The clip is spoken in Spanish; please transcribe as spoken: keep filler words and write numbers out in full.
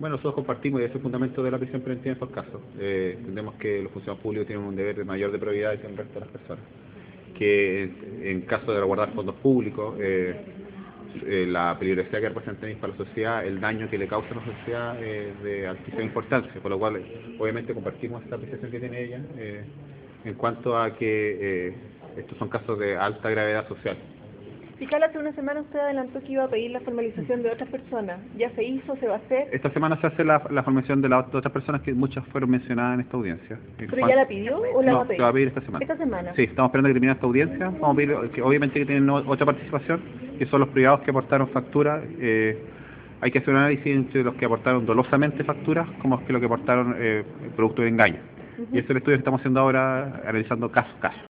Bueno, nosotros compartimos y ese es el fundamento de la prisión preventiva en estos casos. Eh, entendemos que los funcionarios públicos tienen un deber de mayor de probidad que el resto de las personas. Que en caso de guardar fondos públicos, eh, eh, la peligrosidad que representan para la sociedad, el daño que le causa a la sociedad es de altísima importancia, por lo cual obviamente compartimos esta apreciación que tiene ella eh, en cuanto a que eh, estos son casos de alta gravedad social. Fiscal, hace una semana usted adelantó que iba a pedir la formalización de otras personas. ¿Ya se hizo? ¿Se va a hacer? Esta semana se hace la, la formación de las otras personas que muchas fueron mencionadas en esta audiencia. ¿Pero ya la pidió o la no, va a pedir? se va a pedir esta semana. ¿Esta semana? Sí, estamos esperando que termine esta audiencia. Vamos a pedir, que obviamente que tienen otra participación, que son los privados que aportaron facturas. Eh, hay que hacer un análisis entre los que aportaron dolosamente facturas como los que, lo que aportaron eh, producto de engaño. Uh-huh. Y ese es el estudio que estamos haciendo ahora, analizando caso a caso.